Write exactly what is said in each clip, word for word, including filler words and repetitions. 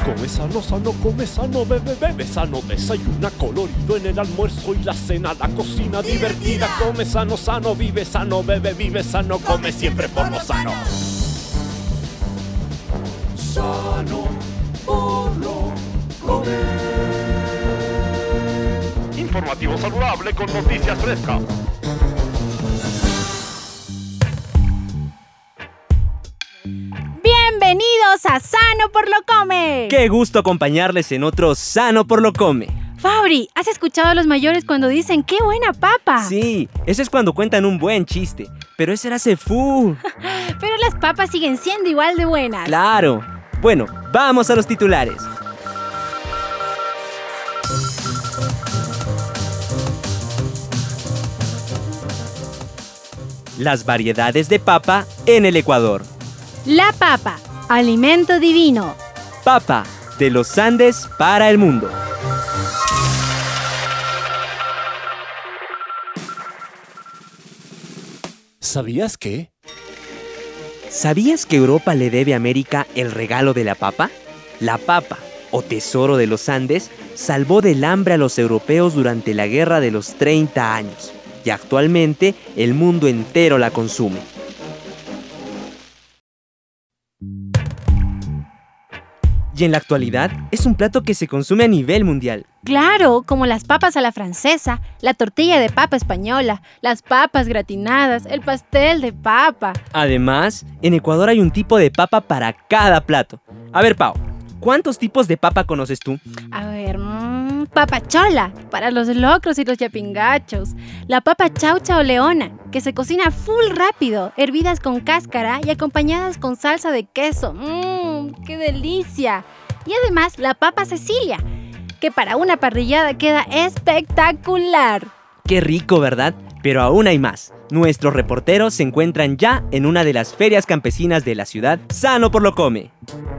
Come sano, sano, come sano, bebe, bebe sano. Desayuna colorido en el almuerzo y la cena. La cocina divertida. Come sano, sano, vive sano, bebe, vive sano. Come siempre por lo sano. Sano por lo comer. Informativo saludable con noticias frescas. Bienvenidos a Sano por lo Come. Qué gusto acompañarles en otro Sano por lo Come. Fabri, ¿has escuchado a los mayores cuando dicen ¡qué buena papa! Sí, ese es cuando cuentan un buen chiste, pero ese era cefú. Pero las papas siguen siendo igual de buenas. Claro. Bueno, vamos a los titulares. Las variedades de papa en el Ecuador. La papa, alimento divino. Papa, de los Andes para el mundo. ¿Sabías que? ¿Sabías que Europa le debe a América el regalo de la papa? La papa, o tesoro de los Andes, salvó del hambre a los europeos durante la Guerra de los treinta años, y actualmente el mundo entero la consume. Y en la actualidad es un plato que se consume a nivel mundial. Claro, como las papas a la francesa, la tortilla de papa española, las papas gratinadas, el pastel de papa. Además, en Ecuador hay un tipo de papa para cada plato. A ver, Pau, ¿cuántos tipos de papa conoces tú? A ver, mmm, papa chola, para los locros y los yapingachos. La papa chaucha o leona, que se cocina full rápido, hervidas con cáscara y acompañadas con salsa de queso. Mmm, ¡qué delicia! Y además, la papa Cecilia, que para una parrillada queda espectacular. ¡Qué rico!, ¿verdad? Pero aún hay más. Nuestros reporteros se encuentran ya en una de las ferias campesinas de la ciudad, Sano por lo Come.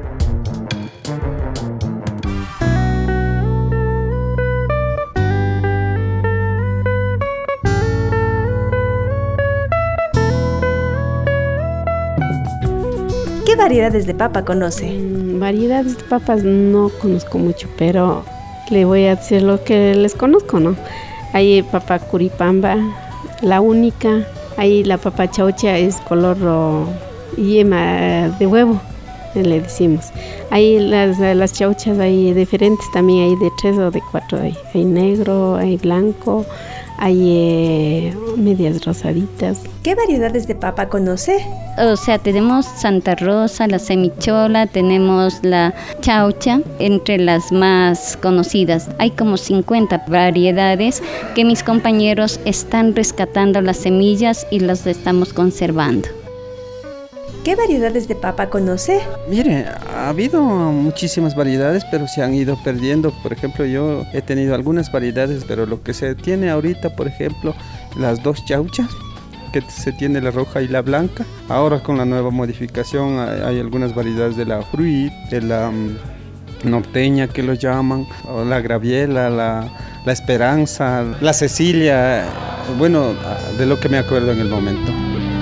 ¿Qué variedades de papa conoce? Mm, variedades de papas no conozco mucho, pero le voy a decir lo que les conozco, ¿no? Hay papa curipamba, la única. Hay la papa chaucha, es color oh, yema de huevo, le decimos. Hay las, las chauchas, hay diferentes también, hay de tres o de cuatro. Hay, hay negro, hay blanco, hay eh, medias rosaditas. ¿Qué variedades de papa conoce? O sea, tenemos Santa Rosa, la semichola, tenemos la chaucha, entre las más conocidas. Hay como cincuenta variedades que mis compañeros están rescatando las semillas y las estamos conservando. ¿Qué variedades de papa conoce? Mire, ha habido muchísimas variedades, pero se han ido perdiendo. Por ejemplo, yo he tenido algunas variedades, pero lo que se tiene ahorita, por ejemplo, las dos chauchas, que se tiene la roja y la blanca. Ahora con la nueva modificación hay, hay algunas variedades de la fruit, de la um, norteña que lo llaman, o la graviela, la, la esperanza, la Cecilia, bueno, de lo que me acuerdo en el momento.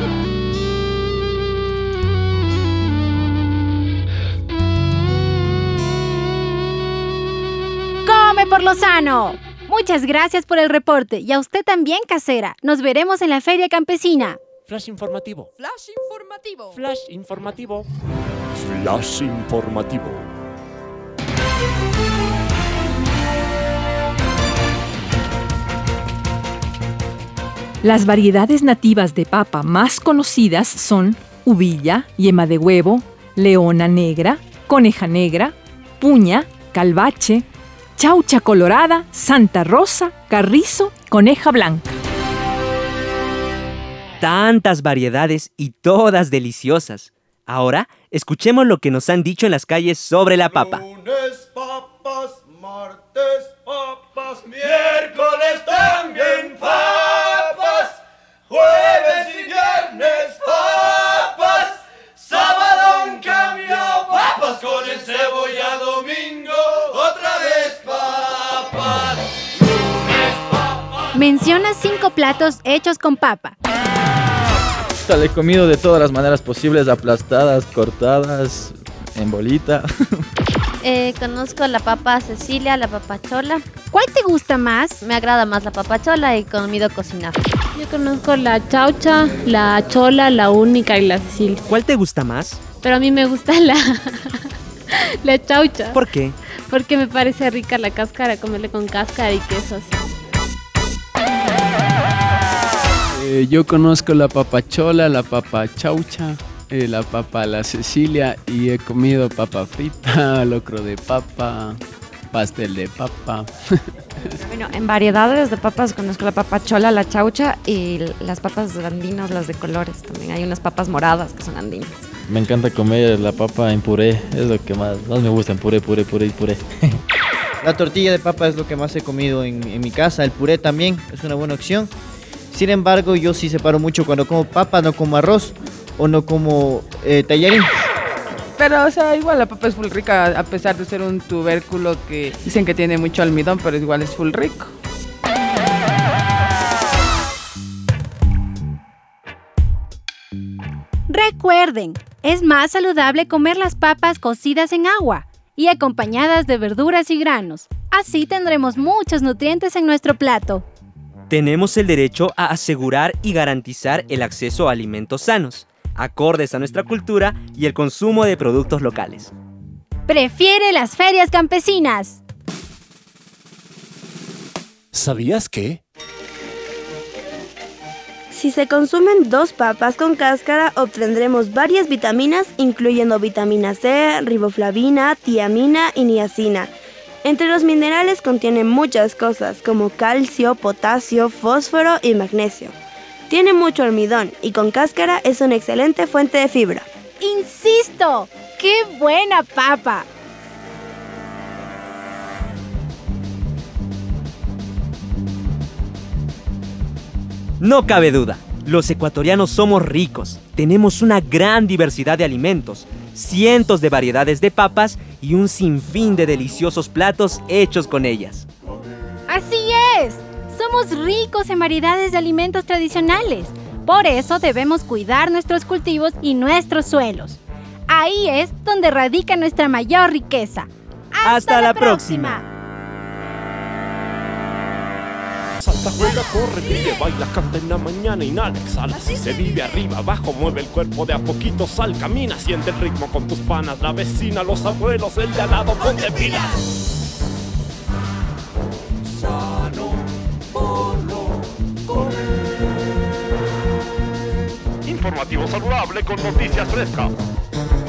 ¡Come por lo sano! Muchas gracias por el reporte y a usted también, casera. Nos veremos en la feria campesina. Flash informativo. Flash informativo. Flash informativo. Flash informativo. Las variedades nativas de papa más conocidas son uvilla, yema de huevo, leona negra, coneja negra, puña, calvache, chaucha colorada, Santa Rosa, carrizo, coneja blanca. Tantas variedades y todas deliciosas. Ahora, escuchemos lo que nos han dicho en las calles sobre la papa. Lunes papas, martes papas, miércoles también papas, jueves y viernes papas, sábado en cambio papas, con el cebolla domingo otra vez papas. Lunes papas. Menciona cinco platos hechos con papa. Le he comido de todas las maneras posibles, aplastadas, cortadas, en bolita. Eh, conozco la papa Cecilia, la papa chola. ¿Cuál te gusta más? Me agrada más la papa chola y con mido cocinar. Yo conozco la chaucha, la chola, la única y la Cecilia. ¿Cuál te gusta más? Pero a mí me gusta la, la chaucha. ¿Por qué? Porque me parece rica la cáscara, comerle con cáscara y queso así. Eh, yo conozco la papa chola, la papa chaucha, eh, la papa la Cecilia y he comido papa frita, locro de papa, pastel de papa. Bueno, en variedades de papas conozco la papa chola, la chaucha y las papas andinas, las de colores también. Hay unas papas moradas que son andinas. Me encanta comer la papa en puré, es lo que más, más me gusta, en puré, puré, puré y puré. La tortilla de papa es lo que más he comido en, en mi casa, el puré también es una buena opción. Sin embargo, yo sí separo mucho cuando como papa, no como arroz o no como eh, tallarín. Pero, o sea, igual la papa es full rica, a pesar de ser un tubérculo que dicen que tiene mucho almidón, pero igual es full rico. Recuerden, es más saludable comer las papas cocidas en agua y acompañadas de verduras y granos. Así tendremos muchos nutrientes en nuestro plato. Tenemos el derecho a asegurar y garantizar el acceso a alimentos sanos, acordes a nuestra cultura y el consumo de productos locales. Prefiere las ferias campesinas. ¿Sabías que? Si se consumen dos papas con cáscara, obtendremos varias vitaminas, incluyendo vitamina C, riboflavina, tiamina y niacina. Entre los minerales contiene muchas cosas como calcio, potasio, fósforo y magnesio. Tiene mucho almidón y con cáscara es una excelente fuente de fibra. ¡Insisto! ¡Qué buena papa! No cabe duda, los ecuatorianos somos ricos. Tenemos una gran diversidad de alimentos, cientos de variedades de papas y un sinfín de deliciosos platos hechos con ellas. ¡Así es! Somos ricos en variedades de alimentos tradicionales. Por eso debemos cuidar nuestros cultivos y nuestros suelos. Ahí es donde radica nuestra mayor riqueza. ¡Hasta, Hasta la la próxima! próxima. Salta, juega, corre, ríe, baila, canta en la mañana, inhala, exhala. Si se vive arriba, abajo, mueve el cuerpo de a poquito, sal, camina, siente el ritmo con tus panas, la vecina, los abuelos, el de al lado, ponte pilas. Sano por lo correcto. Informativo saludable con noticias frescas.